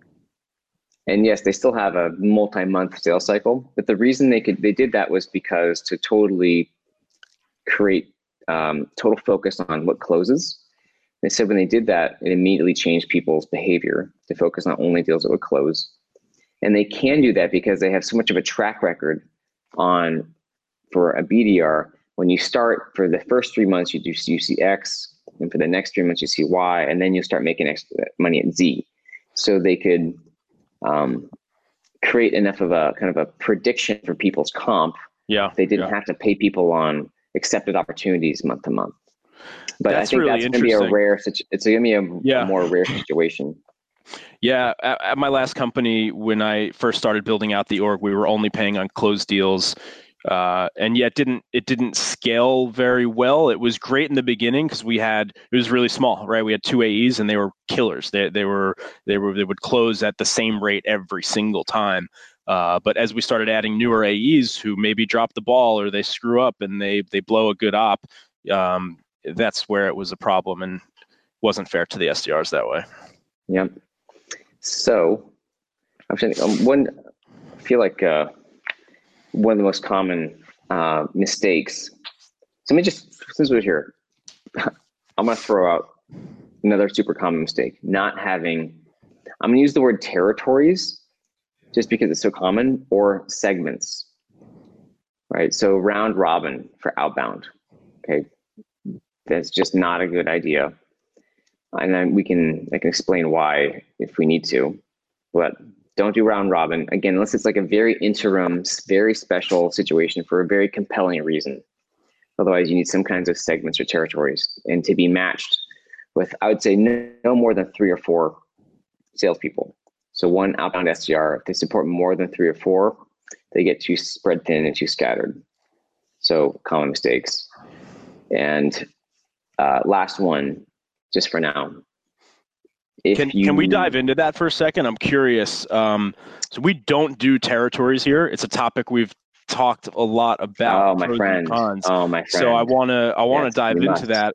And yes, they still have a multi-month sales cycle, but the reason they did that was because to totally create total focus on what closes. They said when they did that, it immediately changed people's behavior to focus on only deals that would close. And they can do that because they have so much of a track record for a BDR. When you start, for the first 3 months, you see X, and for the next 3 months, you see Y, and then you start making money at Z. So they could create enough of a kind of a prediction for people's comp. Yeah, they didn't have to pay people on accepted opportunities month to month. But that's I think really that's going to be a rare it's going to be a Yeah. more rare situation. Yeah, at my last company, when I first started building out the org, we were only paying on closed deals, and yet it didn't scale very well. It was great in the beginning because it was really small, right? We had 2 AEs and they were killers. They would close at the same rate every single time. But as we started adding newer AEs who maybe drop the ball or they screw up and they blow a good op, that's where it was a problem and wasn't fair to the SDRs that way. Yeah. So I'm saying I feel like one of the most common mistakes. So let me just, since we're here, I'm going to throw out another super common mistake. I'm going to use the word territories just because it's so common, or segments, right? So round robin for outbound. Okay. That's just not a good idea. And then I can explain why if we need to, but don't do round robin. Again, unless it's like a very interim, very special situation for a very compelling reason. Otherwise, you need some kinds of segments or territories, and to be matched with, I would say, no more than 3 or 4 salespeople. So one outbound SDR, if they support more than 3 or 4, they get too spread thin and too scattered. So common mistakes. And last one, just for now. Can we dive into that for a second? I'm curious. So we don't do territories here. It's a topic we've talked a lot about. Oh, my friend. So I want to dive into that.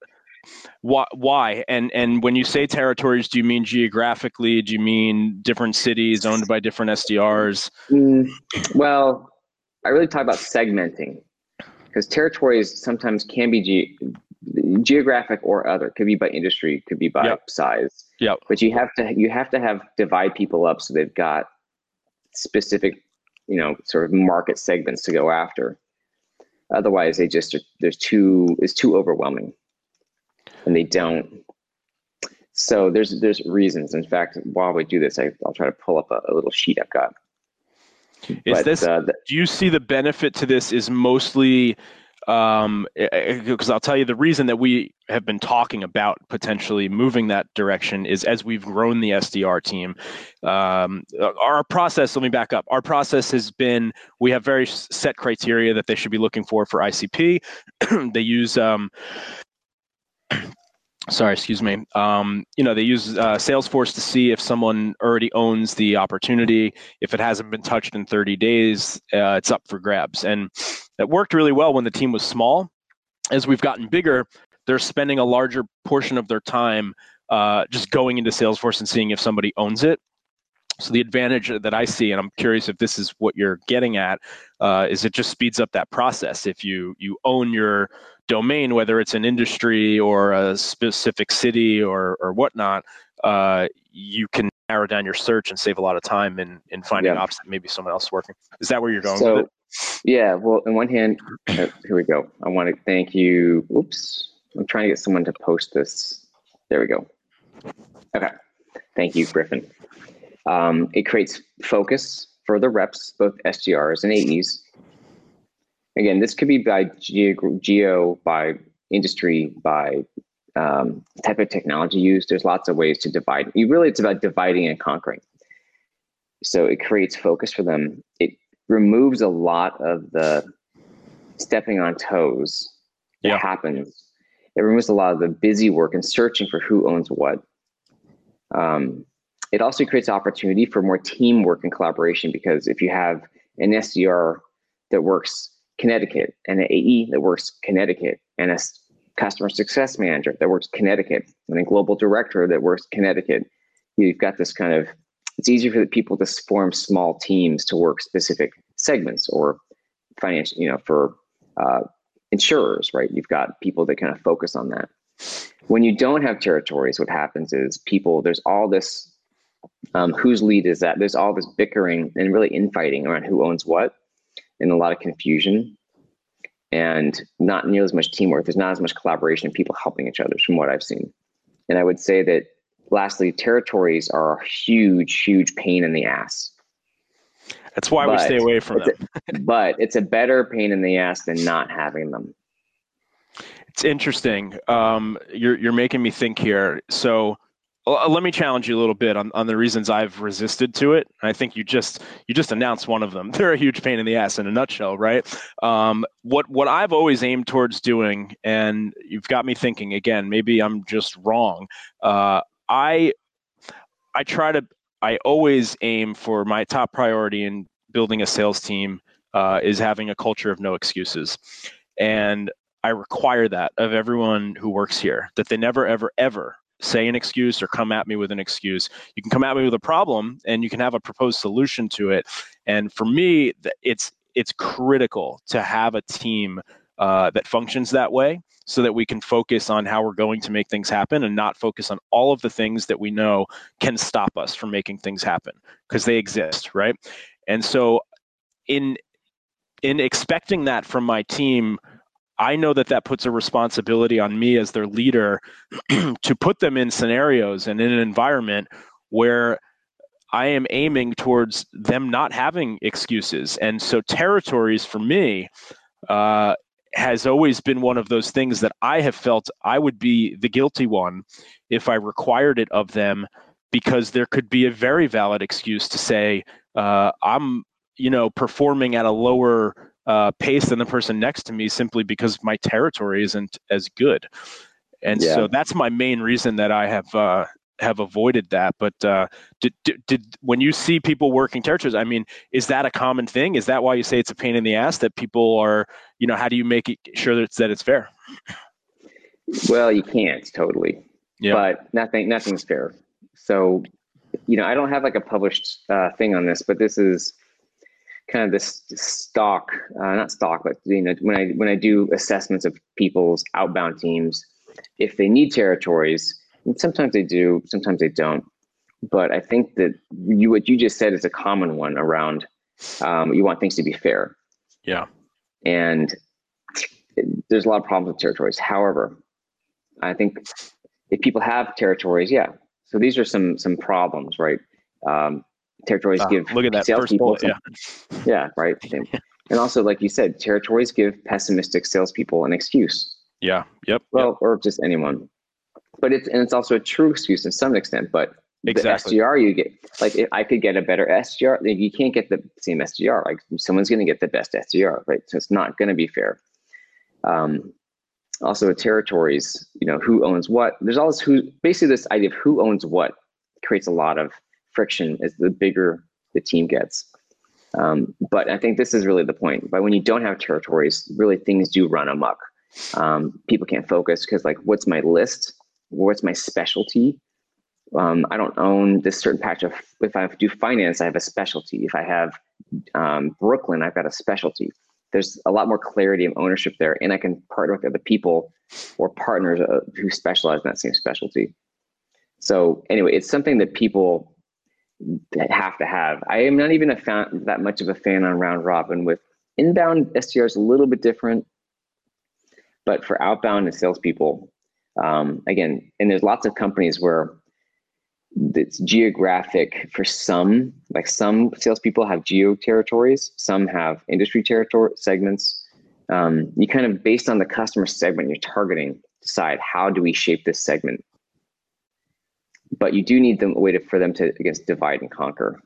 Why? And when you say territories, do you mean geographically? Do you mean different cities owned by different SDRs? Well, I really talk about segmenting, because territories sometimes can be geographic or other. Could be by industry, could be by size. Yep. But you have to divide people up so they've got specific, sort of market segments to go after. Otherwise, it's too overwhelming, and they don't. So there's reasons. In fact, while we do this, I'll try to pull up a little sheet I've got. Do you see the benefit to this is mostly, because I'll tell you the reason that we have been talking about potentially moving that direction is as we've grown the SDR team, our process, let me back up. Our process has been, we have very set criteria that they should be looking for ICP. They use, they use Salesforce to see if someone already owns the opportunity. If it hasn't been touched in 30 days, it's up for grabs. And that worked really well when the team was small. As we've gotten bigger, they're spending a larger portion of their time just going into Salesforce and seeing if somebody owns it. So the advantage that I see, and I'm curious if this is what you're getting at, is it just speeds up that process. If you own your domain, whether it's an industry or a specific city or whatnot, you can narrow down your search and save a lot of time in finding ops that maybe someone else is working. Is that where you're going with it? Yeah, well, on one hand, here we go. I want to thank you. Oops, I'm trying to get someone to post this. There we go. Okay, thank you, Griffin. It creates focus for the reps, both SDRs and AEs. Again, this could be by geo, by industry, by type of technology used. There's lots of ways to divide. It's about dividing and conquering. So it creates focus for them. It removes a lot of the stepping on toes that happens. It removes a lot of the busy work and searching for who owns what. It also creates opportunity for more teamwork and collaboration, because if you have an SDR that works Connecticut and an AE that works Connecticut and a customer success manager that works Connecticut and a global director that works Connecticut, you've got this kind of, it's easier for the people to form small teams to work specific segments or financial, for insurers, right? You've got people that kind of focus on that. When you don't have territories, what happens is there's all this, whose lead is that? There's all this bickering and really infighting around who owns what, and a lot of confusion, and not nearly as much teamwork. There's not as much collaboration and people helping each other from what I've seen. And I would say that lastly, territories are a huge, huge pain in the ass. That's why we stay away from them. But it's a better pain in the ass than not having them. It's interesting. You're making me think here. So let me challenge you a little bit on the reasons I've resisted to it. I think you just announced one of them. They're a huge pain in the ass in a nutshell, right? What I've always aimed towards doing, and you've got me thinking again, maybe I'm just wrong. I always aim for my top priority in building a sales team is having a culture of no excuses. And I require that of everyone who works here, that they never, ever, ever say an excuse or come at me with an excuse. You can come at me with a problem and you can have a proposed solution to it. And for me, it's critical to have a team that functions that way, so that we can focus on how we're going to make things happen and not focus on all of the things that we know can stop us from making things happen, because they exist, right? And so in expecting that from my team, I know that puts a responsibility on me as their leader to put them in scenarios and in an environment where I am aiming towards them not having excuses. And so territories for me has always been one of those things that I have felt I would be the guilty one if I required it of them, because there could be a very valid excuse to say, I'm, performing at a lower pace than the person next to me simply because my territory isn't as good. And so that's my main reason that I have avoided that. But did when you see people working territories, I mean, is that a common thing? Is that why you say it's a pain in the ass, that people are, how do you make it sure that it's fair? Well, you can't totally, but nothing's fair. So, I don't have like a published thing on this, but this is kind of this stock, not stock, but when I do assessments of people's outbound teams, if they need territories, and sometimes they do, sometimes they don't. But I think that what you just said is a common one around you want things to be fair. Yeah. And there's a lot of problems with territories. However, I think if people have territories, so these are some problems, right? Territories give look at that salespeople, right. And also, like you said, territories give pessimistic salespeople an excuse. Yeah. Yep. Or just anyone. But it's also a true excuse to some extent. But exactly. The SDR you get, like, if I could get a better SDR, like, you can't get the same SDR. Like, someone's going to get the best SDR, right? So it's not going to be fair. Also, with territories, who owns what? There's all basically this idea of who owns what creates a lot of friction as the bigger the team gets. But I think this is really the point. But when you don't have territories, really things do run amok. People can't focus because, like, what's my list? What's my specialty? I don't own this certain patch of, if I do finance, I have a specialty. If I have Brooklyn, I've got a specialty. There's a lot more clarity of ownership there, and I can partner with other people or partners who specialize in that same specialty. So anyway, it's something that people have to have. I am not even that much of a fan on round robin. With inbound, SDR is a little bit different, but for outbound and salespeople, again, and there's lots of companies where it's geographic for some, like some salespeople have geo territories, some have industry territory segments. You kind of, based on the customer segment you're targeting, decide how do we shape this segment. But you do need a way for them to, I guess, divide and conquer.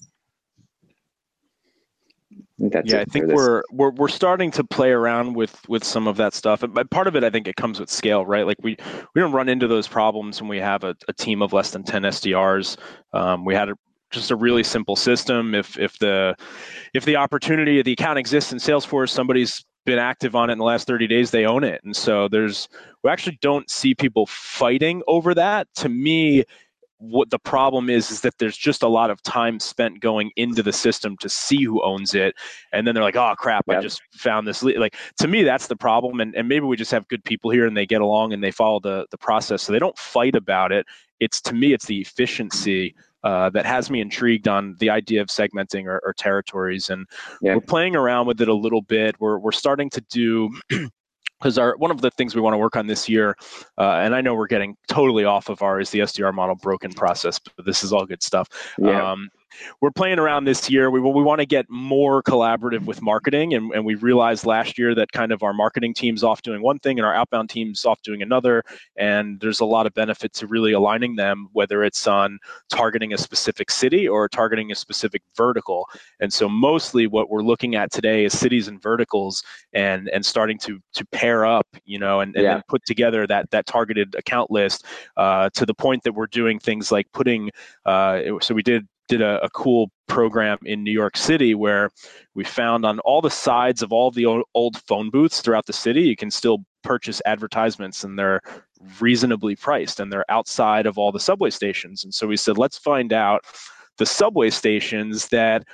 I think we're starting to play around with some of that stuff. And part of it, I think it comes with scale, right? Like we don't run into those problems when we have a team of less than 10 SDRs. We had just a really simple system. If the opportunity, the account exists in Salesforce, somebody's been active on it in the last 30 days, they own it. And so we actually don't see people fighting over that. To me, what the problem is that there's just a lot of time spent going into the system to see who owns it. And then they're like, oh crap, I just found this. Like, to me, that's the problem. And maybe we just have good people here and they get along and they follow the process. So they don't fight about it. To me, it's the efficiency that has me intrigued on the idea of segmenting or territories. And we're playing around with it a little bit. We're starting to do because one of the things we want to work on this year, and I know we're getting totally off of is the SDR model broken process, but this is all good stuff. Yeah. We're playing around this year. We want to get more collaborative with marketing, and we realized last year that kind of our marketing team's off doing one thing and our outbound team's off doing another, and there's a lot of benefit to really aligning them, whether it's on targeting a specific city or targeting a specific vertical. And so mostly what we're looking at today is cities and verticals and starting to pair up, and then put together that targeted account list to the point that we're doing things like putting, so we did a cool program in New York City where we found on all the sides of all the old phone booths throughout the city, you can still purchase advertisements and they're reasonably priced and they're outside of all the subway stations. And so we said, let's find out the subway stations that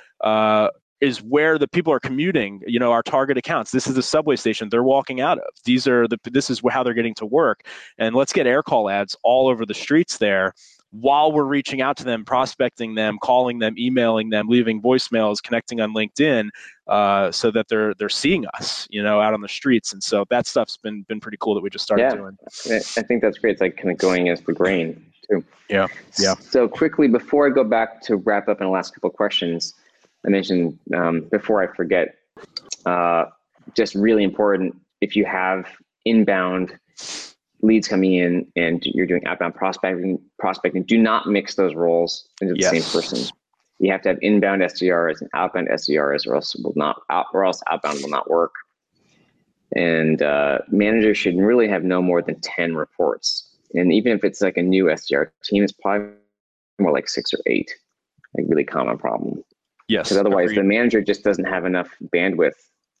is where the people are commuting, our target accounts. This is the subway station they're walking out of. This is how they're getting to work. And let's get air call ads all over the streets there while we're reaching out to them, prospecting them, calling them, emailing them, leaving voicemails, connecting on LinkedIn, so that they're seeing us, out on the streets. And so that stuff's been pretty cool that we just started doing. I think that's great. It's like kind of going against the grain too. Yeah. So quickly, before I go back to wrap up in the last couple of questions, I mentioned before I forget, just really important, if you have inbound leads coming in and you're doing outbound prospecting, do not mix those roles into the same person. You have to have inbound SDRs and outbound SDRs, or else outbound will not work. And managers should really have no more than 10 reports. And even if it's like a new SDR team, it's probably more like 6 or 8, like really common problem. Yes. Because otherwise agreed. The manager just doesn't have enough bandwidth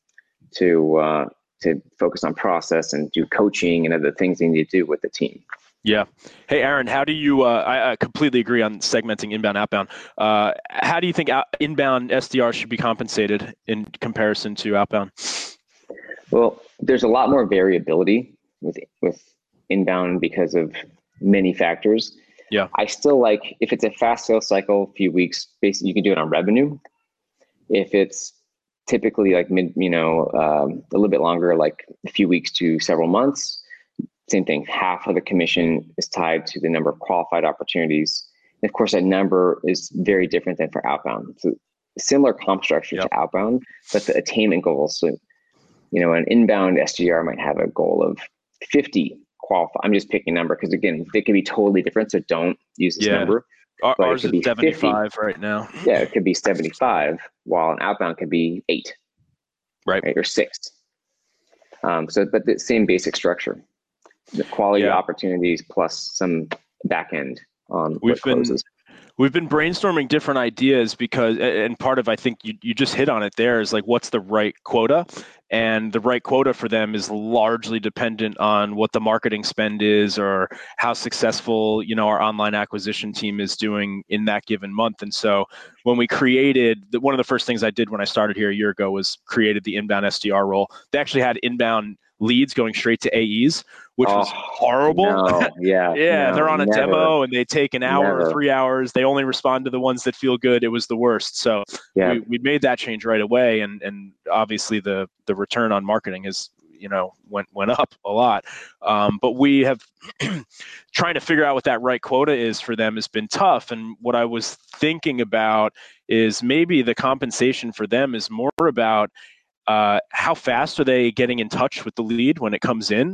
to focus on process and do coaching and other things they need to do with the team. Yeah. Hey, Aaron, how do you, I completely agree on segmenting inbound, outbound. How do you think inbound SDR should be compensated in comparison to outbound? Well, there's a lot more variability with inbound because of many factors. Yeah. I still like, if it's a fast sales cycle, a few weeks, basically you can do it on revenue. If it's typically like a little bit longer, like a few weeks to several months, same thing. Half of the commission is tied to the number of qualified opportunities. And of course, that number is very different than for outbound. So similar comp structure to outbound, but the attainment goals. So, an inbound SDR might have a goal of 50 qualified. I'm just picking a number because again, they can be totally different. So don't use this number. Ours is 75 right now. Yeah, it could be 75, while an outbound could be 8, right? Or 6. But the same basic structure, the quality of opportunities plus some back end on what closes. We've been brainstorming different ideas because, and part of, I think you just hit on it there, is like, what's the right quota? And the right quota for them is largely dependent on what the marketing spend is or how successful, our online acquisition team is doing in that given month. And so when we created, one of the first things I did when I started here a year ago was created the inbound SDR role. They actually had inbound leads going straight to AEs, which was horrible. No, they're on a demo and they take an hour or 3 hours. They only respond to the ones that feel good. It was the worst. So we made that change right away. And obviously the return on marketing is, went up a lot. But we have trying to figure out what that right quota is for them has been tough. And what I was thinking about is maybe the compensation for them is more about how fast are they getting in touch with the lead when it comes in,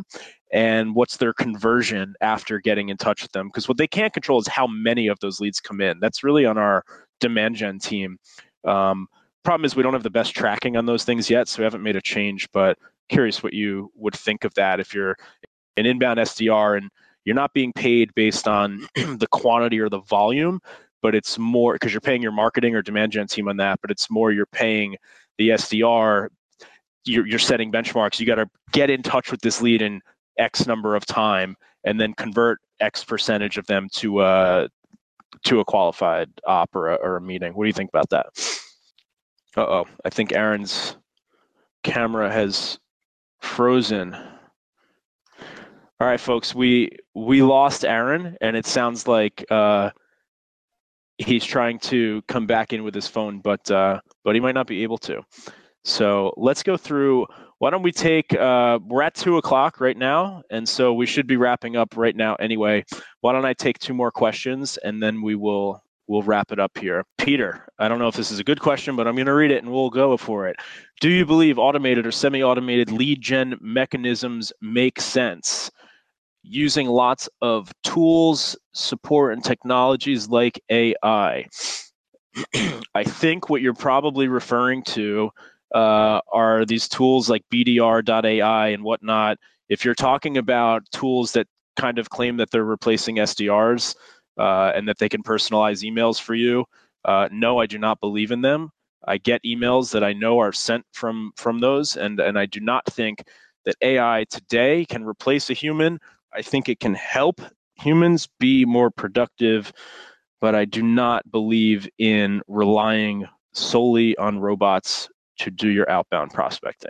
and what's their conversion after getting in touch with them. Because what they can't control is how many of those leads come in. That's really on our demand gen team. Problem is we don't have the best tracking on those things yet, so we haven't made a change, but curious what you would think of that if you're an inbound SDR and you're not being paid based on the quantity or the volume, but it's more because you're paying your marketing or demand gen team on that, but it's more you're paying the SDR, you're setting benchmarks. You got to get in touch with this lead in X number of time and then convert X percentage of them to a qualified op or a meeting. What do you think about that? Uh-oh, I think Aaron's camera has frozen. All right, folks, we lost Aaron, and it sounds like he's trying to come back in with his phone, but he might not be able to. So let's go through. Why don't we take? We're at 2:00 right now, and so we should be wrapping up right now anyway. Why don't I take 2 more questions, and then we'll wrap it up here. Peter, I don't know if this is a good question, but I'm going to read it and we'll go for it. Do you believe automated or semi-automated lead gen mechanisms make sense? Using lots of tools, support, and technologies like AI. I think what you're probably referring to are these tools like BDR.ai and whatnot. If you're talking about tools that kind of claim that they're replacing SDRs and that they can personalize emails for you, no, I do not believe in them. I get emails that I know are sent from those, and I do not think that AI today can replace a human. I think it can help humans be more productive, but I do not believe in relying solely on robots to do your outbound prospecting.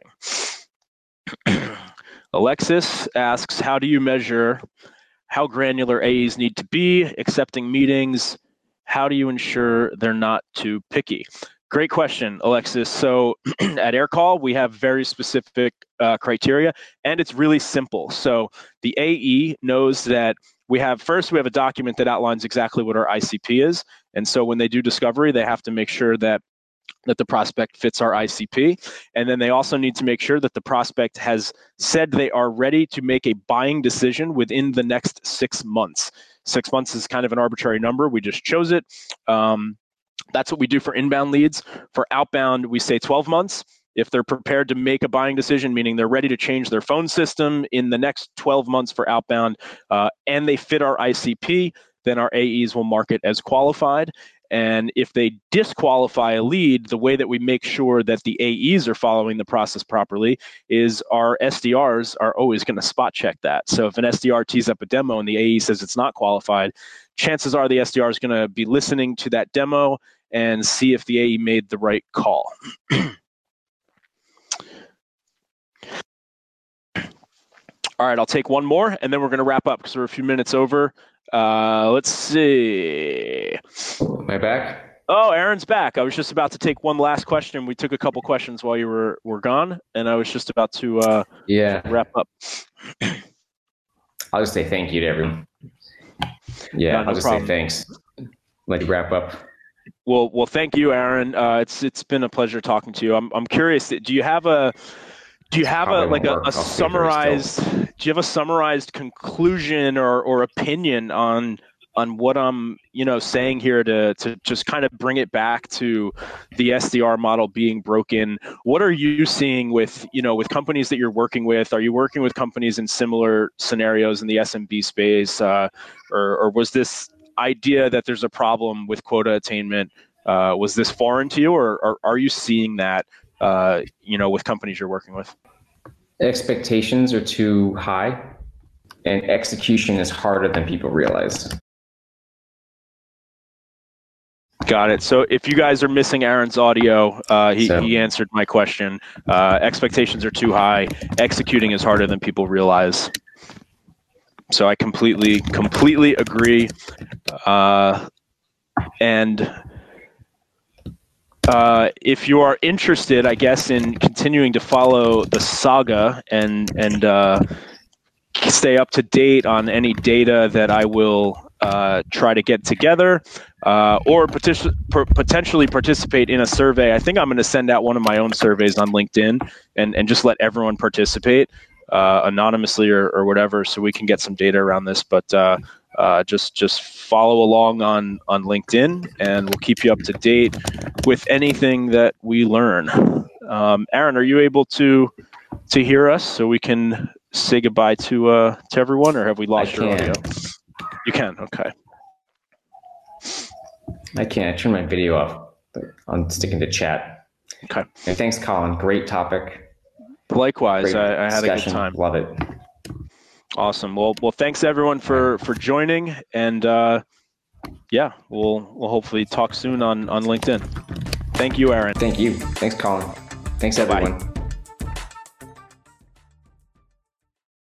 Alexis asks, how do you measure how granular AEs need to be, accepting meetings? How do you ensure they're not too picky? Great question, Alexis. So at AirCall, we have very specific criteria, and it's really simple. So the AE knows that we have a document that outlines exactly what our ICP is. And so when they do discovery, they have to make sure that the prospect fits our ICP. And then they also need to make sure that the prospect has said they are ready to make a buying decision within the next 6 months. 6 months is kind of an arbitrary number. We just chose it. That's what we do for inbound leads. For outbound, we say 12 months. If they're prepared to make a buying decision, meaning they're ready to change their phone system in the next 12 months for outbound, and they fit our ICP, then our AEs will mark it as qualified. And if they disqualify a lead, the way that we make sure that the AEs are following the process properly is our SDRs are always going to spot check that. So if an SDR tees up a demo and the AE says it's not qualified, chances are the SDR is going to be listening to that demo and see if the AE made the right call. All right, I'll take one more, and then we're going to wrap up because we're a few minutes over. Let's see. Am I back? Oh, Aaron's back. I was just about to take one last question. We took a couple questions while you were gone, and I was just about to wrap up. I'll just say thank you to everyone. Yeah, no I'll just problem. say thanks. Let you wrap up. Well, thank you, Aaron. It's been a pleasure talking to you. I'm curious. Do you have a summarized? Do you have a summarized conclusion or opinion on what I'm saying here to just kind of bring it back to the SDR model being broken? What are you seeing with companies that you're working with? Are you working with companies in similar scenarios in the SMB space, or was this idea that there's a problem with quota attainment? Was this foreign to you, or are you seeing that with companies you're working with? Expectations are too high, and execution is harder than people realize. Got it. So if you guys are missing Aaron's audio, he answered my question. Expectations are too high. Executing is harder than people realize. So I completely agree. And if you are interested, I guess, in continuing to follow the saga and stay up to date on any data that I will try to get together, or potentially participate in a survey, I think I'm going to send out one of my own surveys on LinkedIn and just let everyone participate. anonymously or whatever, so we can get some data around this. But just follow along on LinkedIn, and we'll keep you up to date with anything that we learn. Aaron, are you able to hear us so we can say goodbye to everyone, or have we lost your audio? You can. Okay. I can't. I turned my video off. I'm sticking to chat. Okay. And thanks, Colin. Great topic. Likewise, Great I had discussion. a good time. Love it. Awesome. Well, thanks everyone for joining, and yeah, we'll hopefully talk soon on LinkedIn. Thank you, Aaron. Thank you. Thanks, Colin. Thanks, everyone. Bye.